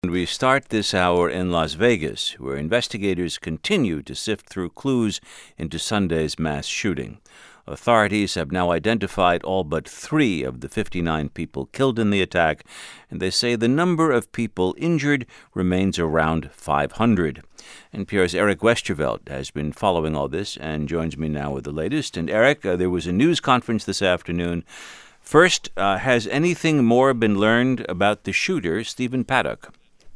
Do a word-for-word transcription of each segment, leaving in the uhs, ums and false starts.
And we start this hour in Las Vegas, where investigators continue to sift through clues into Sunday's mass shooting. Authorities have now identified all but three of the fifty-nine people killed in the attack, and they say the number of people injured remains around five hundred. N P R's Eric Westervelt has been following all this and joins me now with the latest. And Eric, uh, there was a news conference this afternoon. First, uh, has anything more been learned about the shooter, Stephen Paddock?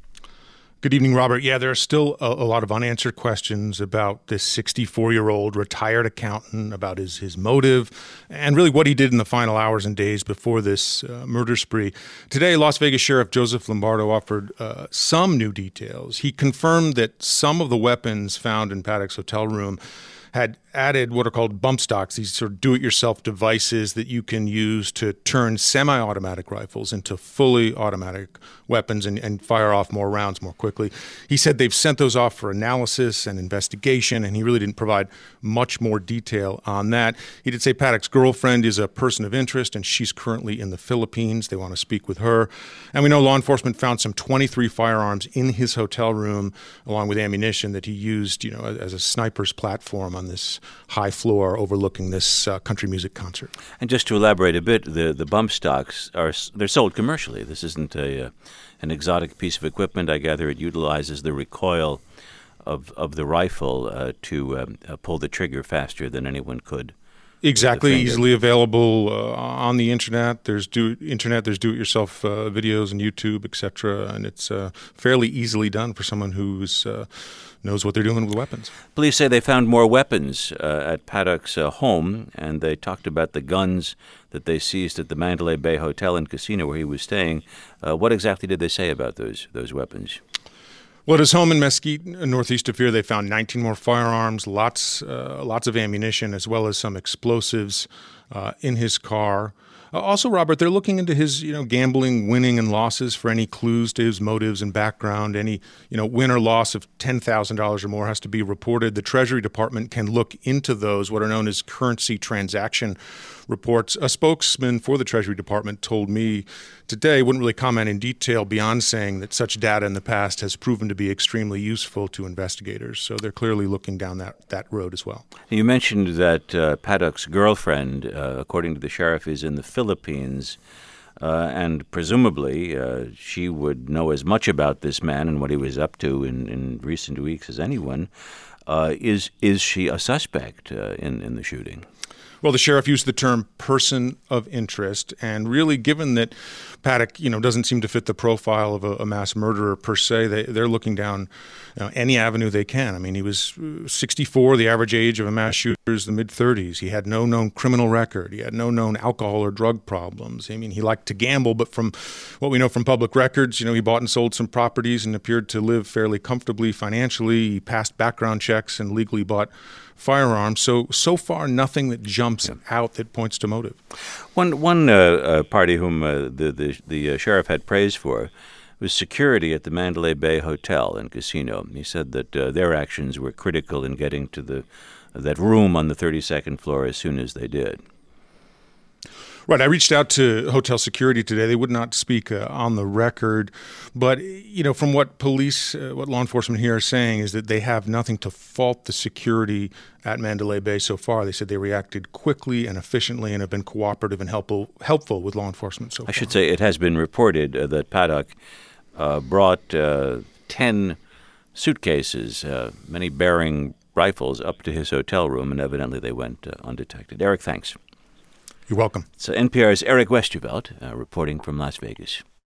Good evening, Robert. Yeah, there are still a, a lot of unanswered questions about this sixty-four-year-old retired accountant, about his, his motive, and really what he did in the final hours and days before this uh, murder spree. Today, Las Vegas Sheriff Joseph Lombardo offered uh, some new details. He confirmed that some of the weapons found in Paddock's hotel room had added what are called bump stocks, these sort of do-it-yourself devices that you can use to turn semi-automatic rifles into fully automatic weapons and, and fire off more rounds more quickly. He said they've sent those off for analysis and investigation, and he really didn't provide much more detail on that. He did say Paddock's girlfriend is a person of interest, and she's currently in the Philippines. They want to speak with her. And we know law enforcement found some twenty-three firearms in his hotel room, along with ammunition that he used, you know, as a sniper's platform on this high floor overlooking this uh, country music concert. And just to elaborate a bit, the, the bump stocks are they're sold commercially. This isn't a uh, an exotic piece of equipment. I gather it utilizes the recoil of of the rifle uh, to um, uh, pull the trigger faster than anyone could. Exactly, easily available uh, on the internet. There's do internet. There's do-it-yourself uh, videos and YouTube, et cetera. And it's uh, fairly easily done for someone who's uh, knows what they're doing with weapons. Police say they found more weapons uh, at Paddock's uh, home, and they talked about the guns that they seized at the Mandalay Bay Hotel and Casino where he was staying. Uh, what exactly did they say about those those weapons? Well, at his home in Mesquite, northeast of here, they found nineteen more firearms, lots uh, lots of ammunition, as well as some explosives uh, in his car. Uh, also, Robert, they're looking into his, you know, gambling, winning, and losses for any clues to his motives and background. Any, you know, win or loss of ten thousand dollars or more has to be reported. The Treasury Department can look into those, what are known as currency transaction reports. A spokesman for the Treasury Department told me today wouldn't really comment in detail beyond saying that such data in the past has proven to be extremely useful to investigators. So they're clearly looking down that, that road as well. You mentioned that uh, Paddock's girlfriend, uh, according to the sheriff, is in the Philippines, uh, and presumably uh, she would know as much about this man and what he was up to in, in recent weeks as anyone. Uh, is is she a suspect uh, in, in the shooting? Well, the sheriff used the term person of interest, and really given that Paddock, you know, doesn't seem to fit the profile of a, a mass murderer per se, they, they're looking down you know, any avenue they can. I mean, he was sixty-four, the average age of a mass shooter is the mid-thirties. He had no known criminal record. He had no known alcohol or drug problems. I mean, he liked to gamble, but from what we know from public records, you know, he bought and sold some properties and appeared to live fairly comfortably financially. He passed background checks and legally bought firearms. So, so far, nothing that jumps yeah. out that points to motive. One one uh, uh, party whom uh, the the, the uh, sheriff had praise for was security at the Mandalay Bay Hotel and Casino. He said that uh, their actions were critical in getting to the uh, that room on the thirty-second floor as soon as they did. Right. I reached out to hotel security today. They would not speak uh, on the record. But, you know, from what police, uh, what law enforcement here are saying is that they have nothing to fault the security at Mandalay Bay so far. They said they reacted quickly and efficiently and have been cooperative and helpful, helpful with law enforcement so far. I should say it has been reported uh, that Paddock uh, brought uh, ten suitcases, uh, many bearing rifles, up to his hotel room, and evidently they went uh, undetected. Eric, thanks. You're welcome. So N P R's Eric Westervelt uh, reporting from Las Vegas.